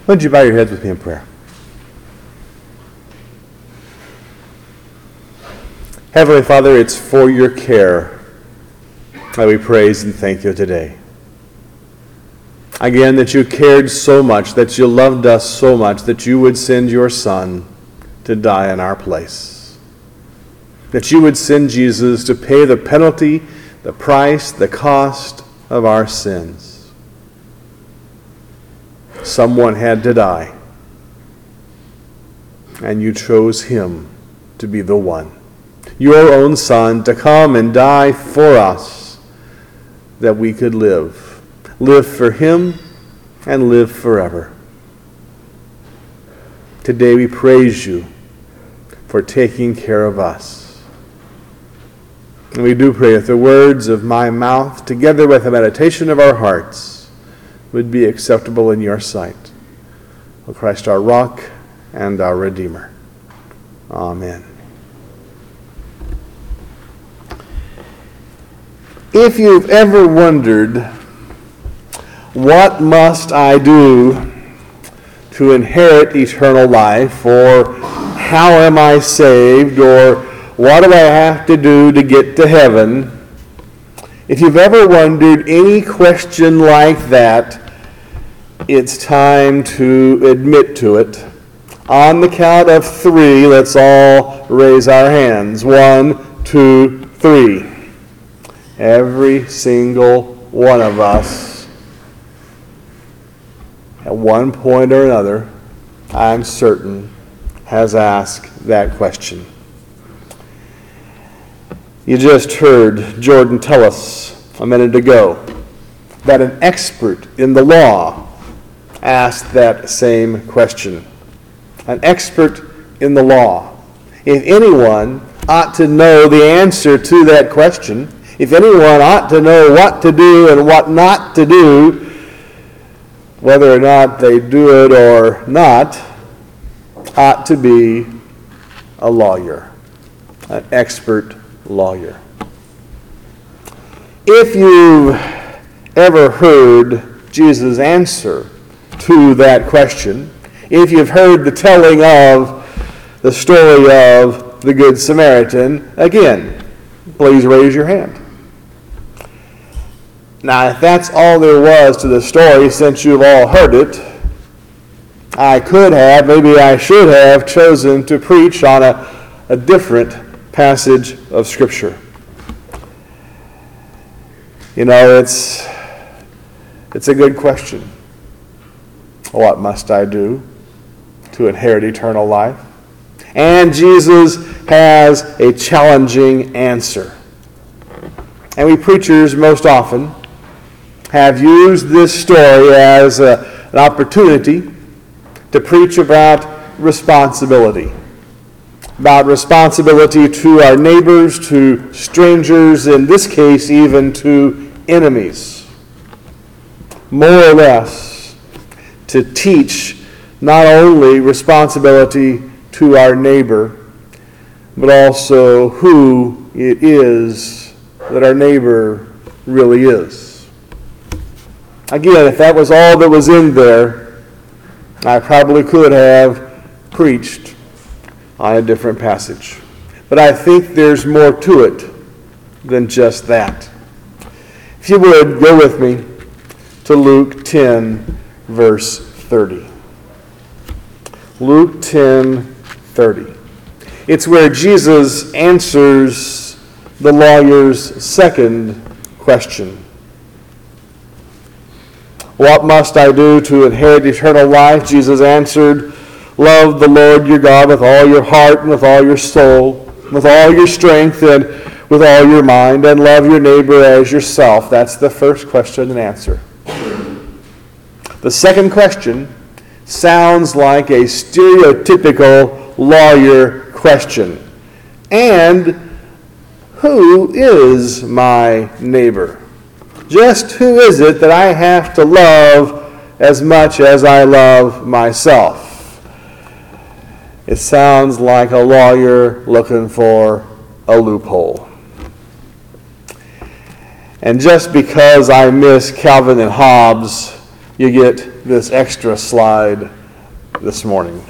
Would you bow your heads with me in prayer? Heavenly Father, it's for your care that we praise and thank you today. Again, that you cared so much, that you loved us so much, that you would send your Son to die in our place. That you would send Jesus to pay the penalty, the price, the cost of our sins. Someone had to die, and you chose him to be the one. Your own Son to come and die for us, that we could live. Live for him and live forever. Today we praise you for taking care of us. And we do pray that the words of my mouth, together with the meditation of our hearts, would be acceptable in your sight. O Christ, our rock and our Redeemer. Amen. If you've ever wondered, what must I do to inherit eternal life, or how am I saved, or what do I have to do to get to heaven? If you've ever wondered any question like that, it's time to admit to it. On the count of 3, let's all raise our hands. 1, 2, 3. Every single one of us, at one point or another, I'm certain, has asked that question. You just heard Jordan tell us a minute ago that an expert in the law asked that same question. An expert in the law. If anyone ought to know the answer to that question, if anyone ought to know what to do and what not to do, whether or not they do it or not, ought to be a lawyer, an expert lawyer. If you've ever heard Jesus' answer to that question, if you've heard the telling of the story of the Good Samaritan, again, please raise your hand. Now, if that's all there was to the story, since you've all heard it, I could have, maybe I should have, chosen to preach on a different passage of Scripture. You know, it's a good question. What must I do to inherit eternal life? And Jesus has a challenging answer. And we preachers most often have used this story as an opportunity to preach about responsibility. About responsibility to our neighbors, to strangers, in this case even to enemies. More or less, to teach not only responsibility to our neighbor, but also who it is that our neighbor really is. Again, if that was all that was in there, I probably could have preached on a different passage. But I think there's more to it than just that. If you would, go with me to Luke 10, verse 30. Luke 10:30. It's where Jesus answers the lawyer's second question. What must I do to inherit eternal life? Jesus answered, love the Lord your God with all your heart and with all your soul, with all your strength and with all your mind, and love your neighbor as yourself. That's the first question and answer. The second question sounds like a stereotypical lawyer question. And who is my neighbor? Just who is it that I have to love as much as I love myself? It sounds like a lawyer looking for a loophole. And just because I miss Calvin and Hobbes you get this extra slide this morning.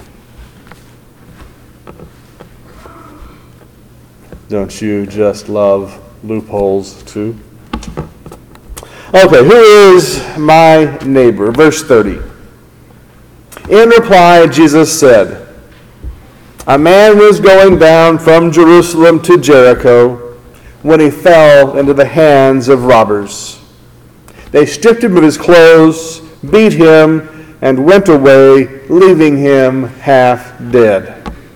Don't you just love loopholes too? Okay, who is my neighbor? Verse 30. In reply, Jesus said, a man was going down from Jerusalem to Jericho when he fell into the hands of robbers. They stripped him of his clothes, beat him, and went away, leaving him half dead.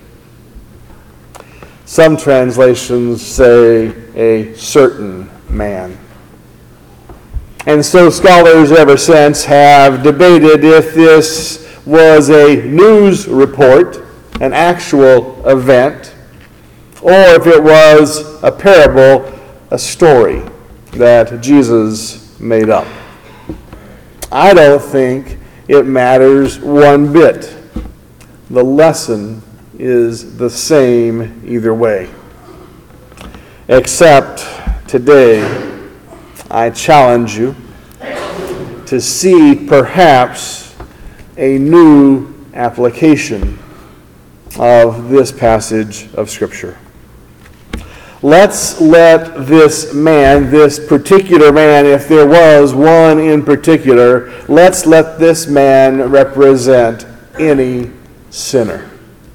Some translations say a certain man. And so scholars ever since have debated if this was a news report, an actual event, or if it was a parable, a story that Jesus made up. I don't think it matters one bit. The lesson is the same either way. Except today, I challenge you to see perhaps a new application of this passage of Scripture. Let's let this man, this particular man, if there was one in particular, let's let this man represent any sinner.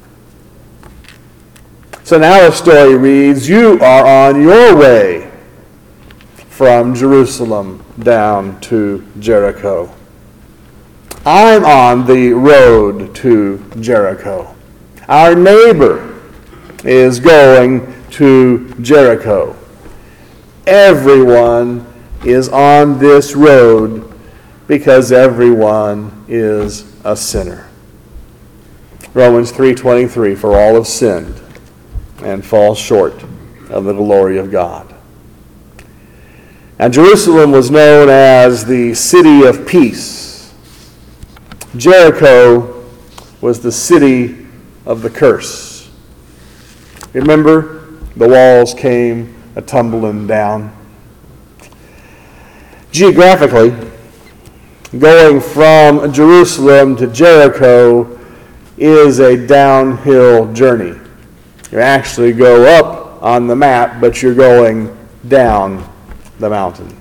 So now the story reads, you are on your way from Jerusalem down to Jericho. I'm on the road to Jericho. Our neighbor is going to Jericho. Everyone is on this road because everyone is a sinner. Romans 3:23, for all have sinned and fall short of the glory of God. And Jerusalem was known as the city of peace. Jericho was the city of the curse. Remember, the walls came a-tumbling down. Geographically, going from Jerusalem to Jericho is a downhill journey. You actually go up on the map, but you're going down the mountain.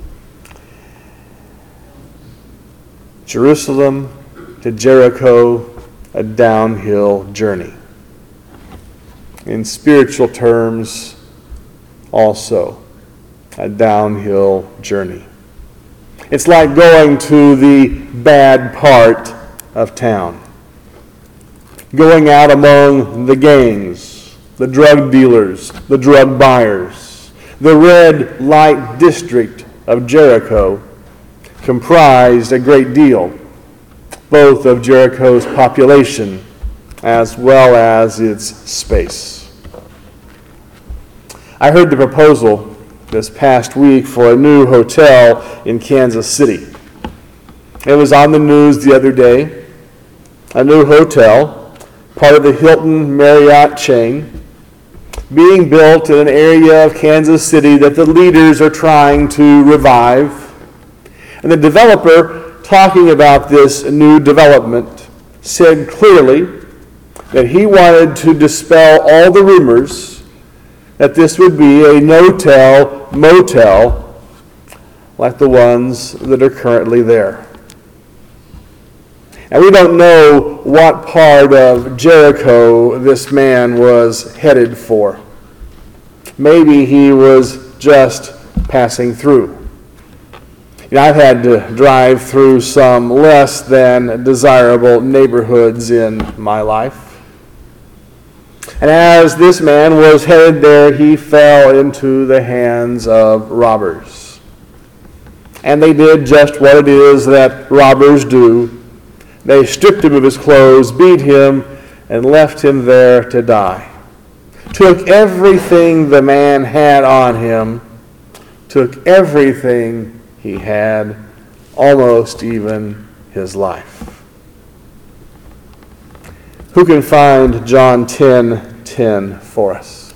Jerusalem to Jericho, a downhill journey. In spiritual terms, also a downhill journey. It's like going to the bad part of town. Going out among the gangs, the drug dealers, the drug buyers. The red light district of Jericho comprised a great deal, both of Jericho's population as well as its space. I heard the proposal this past week for a new hotel in Kansas City. It was on the news the other day. A new hotel, part of the Hilton Marriott chain, being built in an area of Kansas City that the leaders are trying to revive. And the developer, talking about this new development, said clearly that he wanted to dispel all the rumors that this would be a no-tell motel like the ones that are currently there. And we don't know what part of Jericho this man was headed for. Maybe he was just passing through. I've had to drive through some less than desirable neighborhoods in my life. And as this man was headed there, he fell into the hands of robbers. And they did just what it is that robbers do. They stripped him of his clothes, beat him, and left him there to die. Took everything the man had on him, took everything he had, almost even his life. Who can find John 10:10 for us?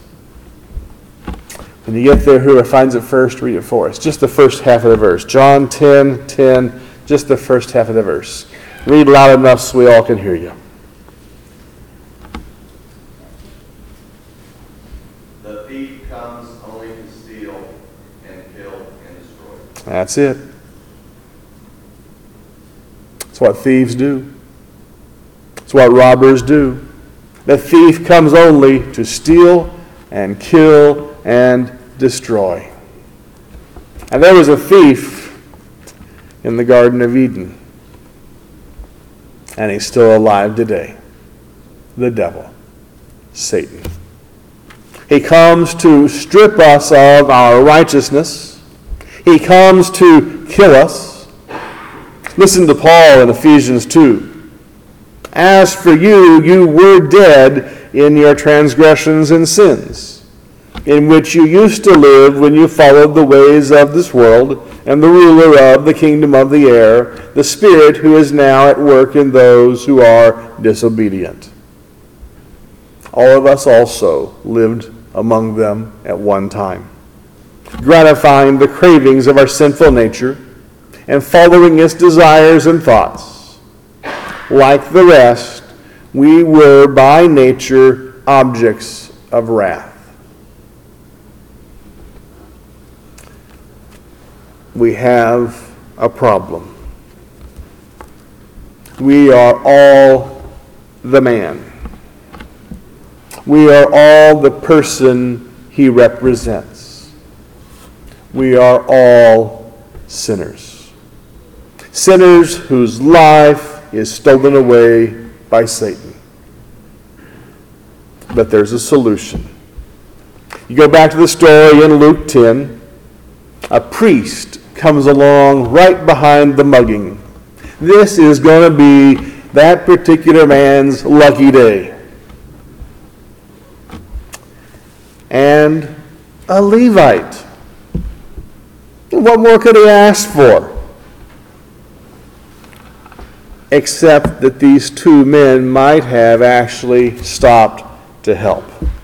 When you get there, whoever finds it first, read it for us. Just the first half of the verse. John 10:10 Just the first half of the verse. Read loud enough so we all can hear you. The thief comes only to steal and kill and destroy. That's it. It's what thieves do. It's what robbers do. The thief comes only to steal and kill and destroy. And there was a thief in the Garden of Eden. And he's still alive today. The devil, Satan. He comes to strip us of our righteousness. He comes to kill us. Listen to Paul in Ephesians 2. As for you, you were dead in your transgressions and sins, in which you used to live when you followed the ways of this world and the ruler of the kingdom of the air, the Spirit who is now at work in those who are disobedient. All of us also lived among them at one time, gratifying the cravings of our sinful nature and following its desires and thoughts. Like the rest, we were by nature objects of wrath. We have a problem. We are all the man. We are all the person he represents. We are all sinners. Sinners whose life is stolen away by Satan. But there's a solution. You go back to the story in Luke 10. A priest comes along right behind the mugging. This is going to be that particular man's lucky day. And a Levite. What more could he ask for? Except that these two men might have actually stopped to help.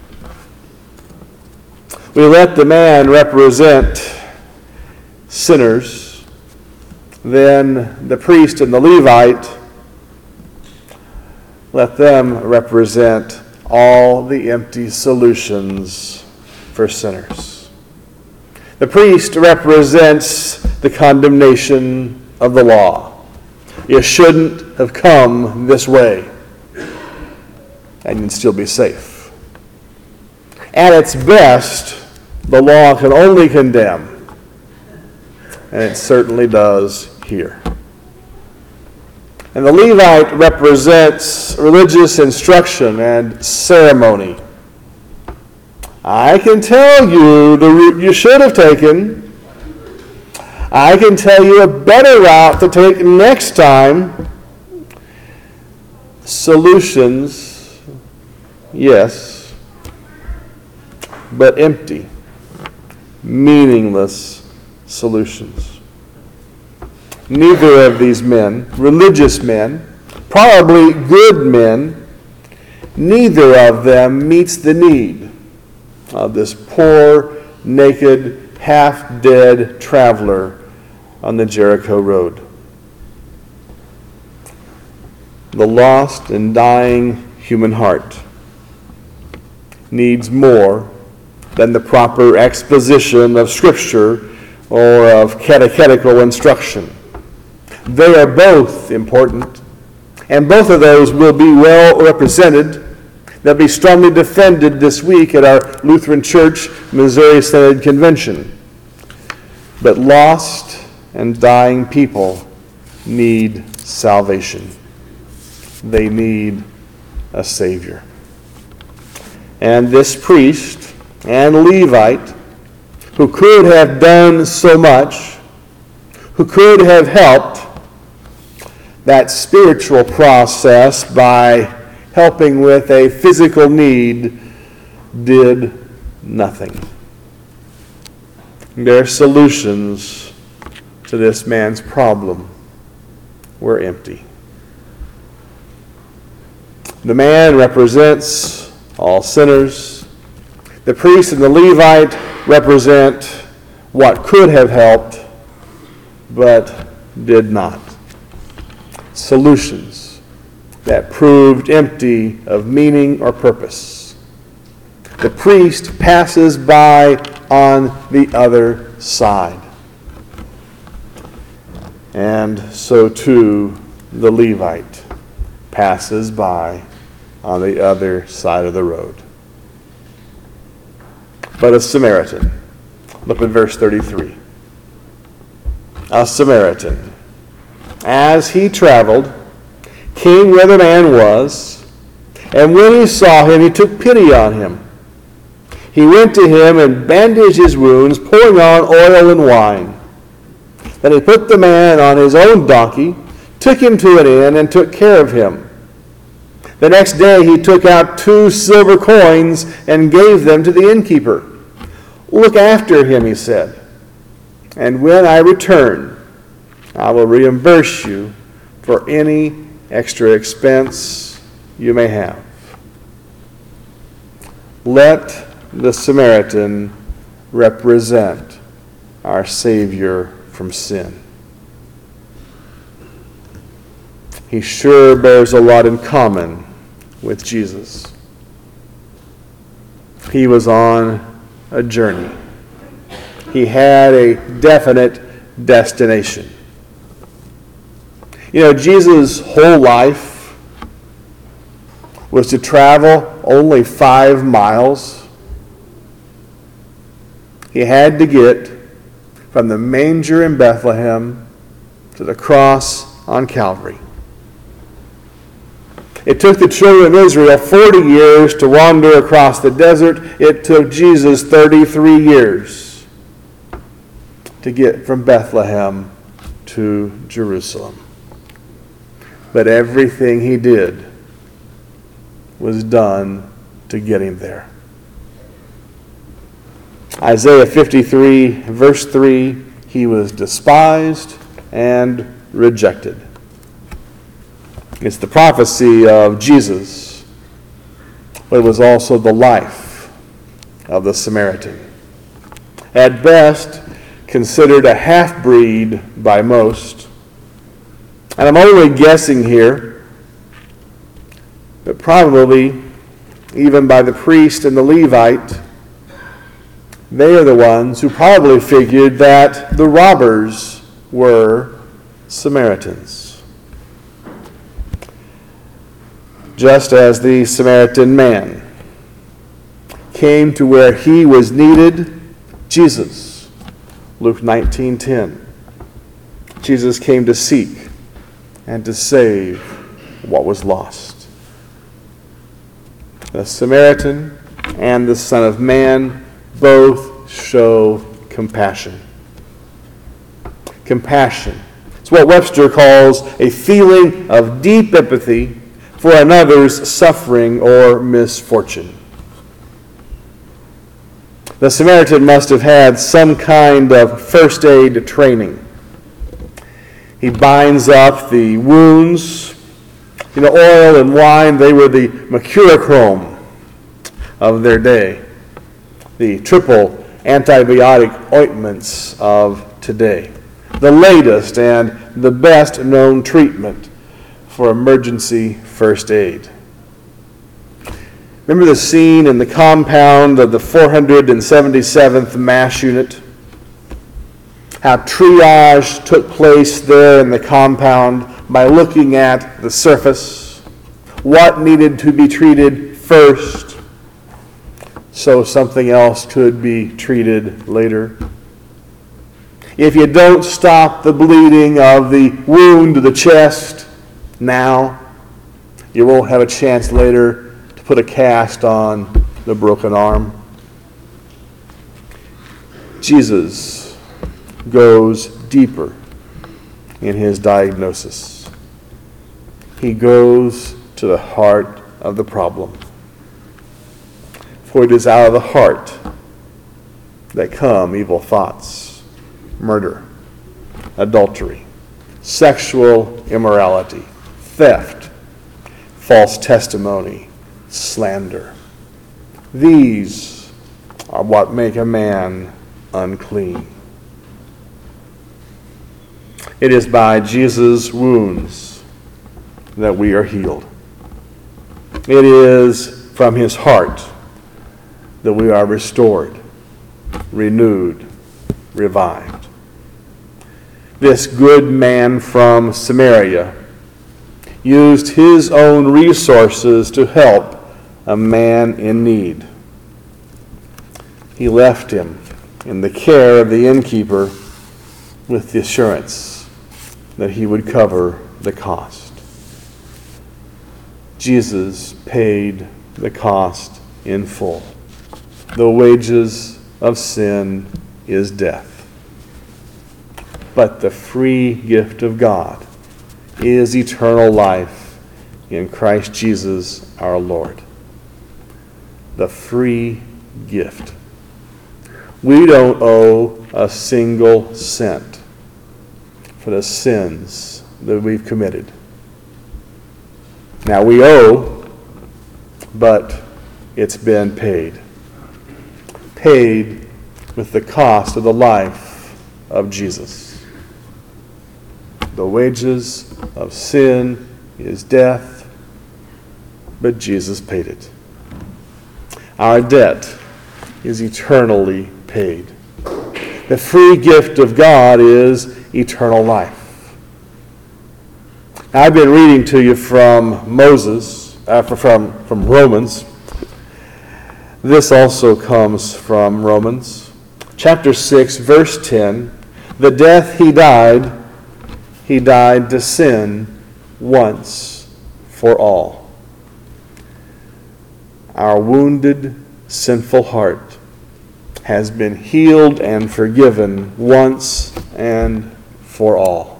We let the man represent sinners, then the priest and the Levite, let them represent all the empty solutions for sinners. The priest represents the condemnation of the law. You shouldn't have come this way, and you'd still be safe. At its best, the law can only condemn, and it certainly does here. And the Levite represents religious instruction and ceremony. I can tell you the route you should have taken. I can tell you a better route to take next time. Solutions, yes, but empty, meaningless solutions. Neither of these men, religious men, probably good men, neither of them meets the need of this poor, naked, half-dead traveler on the Jericho road. The lost and dying human heart needs more than the proper exposition of Scripture or of catechetical instruction. They are both important, and both of those will be well represented. They'll be strongly defended this week at our Lutheran Church Missouri Synod Convention. But lost and dying people need salvation. They need a Savior. And this priest and Levite, who could have done so much, who could have helped that spiritual process by helping with a physical need, did nothing. Their solutions to this man's problem were empty. The man represents all sinners. The priest and the Levite represent what could have helped, but did not. solutions that proved empty of meaning or purpose. The priest passes by on the other side. And so too the Levite passes by on the other side of the road. But a Samaritan, look at verse 33. A Samaritan, as he traveled, came where the man was, and when he saw him, he took pity on him. He went to him and bandaged his wounds, pouring on oil and wine. Then he put the man on his own donkey, took him to an inn, and took care of him. The next day he took out 2 silver coins and gave them to the innkeeper. "Look after him," he said, "and when I return, I will reimburse you for any extra expense you may have." Let the Samaritan represent our Savior from sin. He sure bears a lot in common with Jesus. He was on a journey. He had a definite destination. You know, Jesus' whole life was to travel only 5 miles. He had to get from the manger in Bethlehem to the cross on Calvary. It took the children of Israel 40 years to wander across the desert. It took Jesus 33 years to get from Bethlehem to Jerusalem. But everything he did was done to get him there. Isaiah 53, verse 3, he was despised and rejected. It's the prophecy of Jesus, but it was also the life of the Samaritan. At best, considered a half-breed by most. And I'm only guessing here, but probably even by the priest and the Levite, they are the ones who probably figured that the robbers were Samaritans. Just as the Samaritan man came to where he was needed, Jesus, Luke 19:10, Jesus came to seek and to save what was lost. The Samaritan and the Son of Man both show compassion. Compassion. It's what Webster calls a feeling of deep empathy for another's suffering or misfortune. The Samaritan must have had some kind of first aid training. He binds up the wounds. You know, oil and wine, they were the mercurochrome of their day. The triple antibiotic ointments of today. The latest and the best known treatment for emergency first aid. Remember the scene in the compound of the 477th MASH unit? How triage took place there in the compound by looking at the surface, what needed to be treated first, so something else could be treated later. If you don't stop the bleeding of the wound to the chest now, you won't have a chance later to put a cast on the broken arm. Jesus goes deeper in his diagnosis. He goes to the heart of the problem. For it is out of the heart that come evil thoughts, murder, adultery, sexual immorality, theft, false testimony, slander. These are what make a man unclean. It is by Jesus' wounds that we are healed. It is from his heart that we are restored, renewed, revived. This good man from Samaria used his own resources to help a man in need. He left him in the care of the innkeeper with the assurance that he would cover the cost. Jesus paid the cost in full. The wages of sin is death. But the free gift of God is eternal life in Christ Jesus our Lord. The free gift. We don't owe a single cent for the sins that we've committed. Now we owe, but it's been paid. Paid with the cost of the life of Jesus. The wages of sin is death, but Jesus paid it. Our debt is eternally paid. The free gift of God is eternal life. Now, I've been reading to you from from Romans. This also comes from Romans. Chapter 6, verse 10. The death he died to sin once for all. Our wounded, sinful heart has been healed and forgiven once and for all.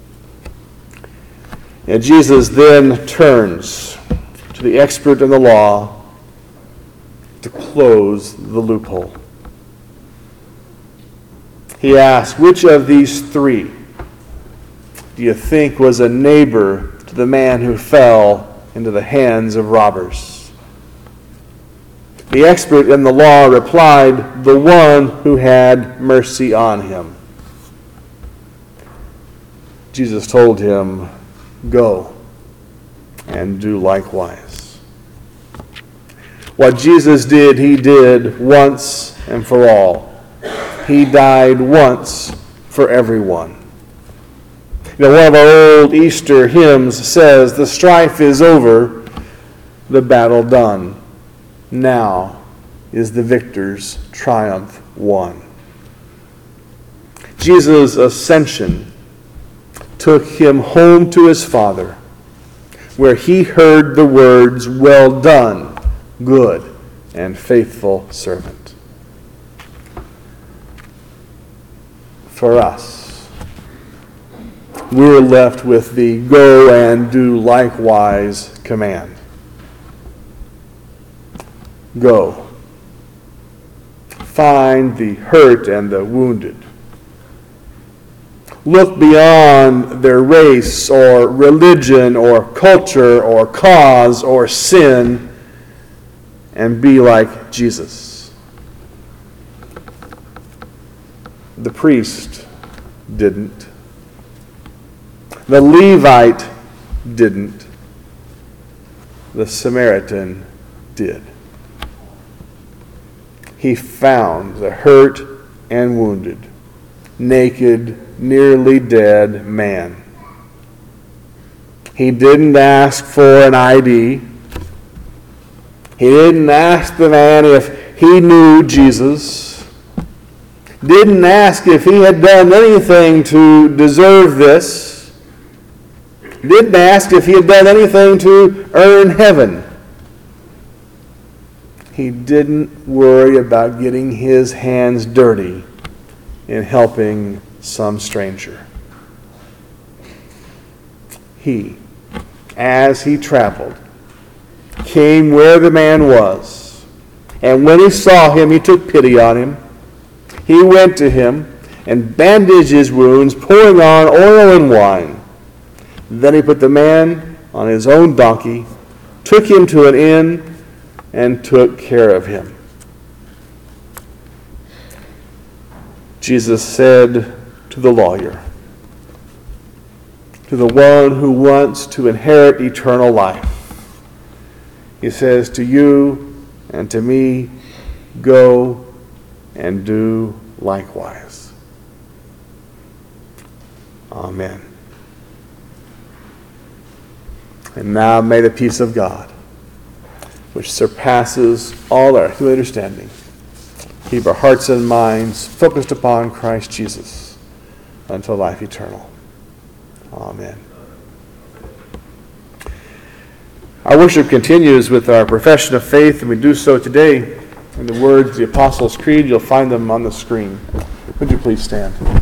And Jesus then turns to the expert in the law to close the loophole. He asks, which of these three do you think was a neighbor to the man who fell into the hands of robbers? The expert in the law replied, the one who had mercy on him. Jesus told him, go and do likewise. What Jesus did, he did once and for all. He died once for everyone. You know, one of our old Easter hymns says, the strife is over, the battle done. Now is the victor's triumph won. Jesus' ascension took him home to his Father, where he heard the words, well done, good and faithful servant. For us, we're left with the go and do likewise command. Go. Find the hurt and the wounded. Look beyond their race or religion or culture or cause or sin and be like Jesus. The priest didn't. The Levite didn't. The Samaritan did. He found the hurt and wounded, naked, nearly dead man. He didn't ask for an ID. He didn't ask the man if he knew Jesus. Didn't ask if he had done anything to deserve this. Didn't ask if he had done anything to earn heaven. He didn't worry about getting his hands dirty in helping some stranger. He, as he traveled, came where the man was, and when he saw him, he took pity on him. He went to him and bandaged his wounds, pouring on oil and wine. Then he put the man on his own donkey, took him to an inn, and took care of him. Jesus said to the lawyer, to the one who wants to inherit eternal life. He says to you and to me, go and do likewise. Amen. And now may the peace of God, which surpasses all our human understanding, keep our hearts and minds focused upon Christ Jesus until life eternal. Amen. Our worship continues with our profession of faith, and we do so today in the words of the Apostles' Creed. You'll find them on the screen. Would you please stand?